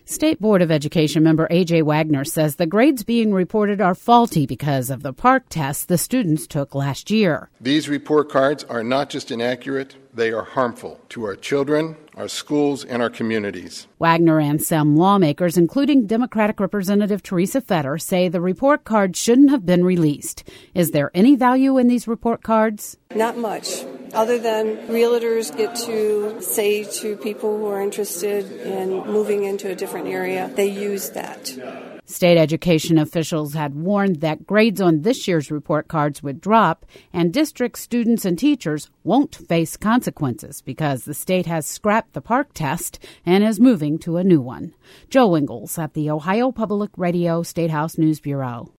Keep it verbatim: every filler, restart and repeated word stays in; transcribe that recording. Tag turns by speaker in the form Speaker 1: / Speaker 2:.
Speaker 1: State Board of Education member A J Wagner says the grades being reported are faulty because of the PARCC tests the students took last year.
Speaker 2: These report cards are not just inaccurate, they are harmful to our children, our schools, and our communities.
Speaker 1: Wagner and some lawmakers, including Democratic Representative Teresa Fetter, say the report cards shouldn't have been released. Is there any value in these report cards?
Speaker 3: Not much, other than realtors get to say to people who are interested in moving into a different area, they use that.
Speaker 1: State education officials had warned that grades on this year's report cards would drop, and district students and teachers won't face consequences because the state has scrapped the PARCC test and is moving to a new one. Joe Ingles at the Ohio Public Radio State House News Bureau.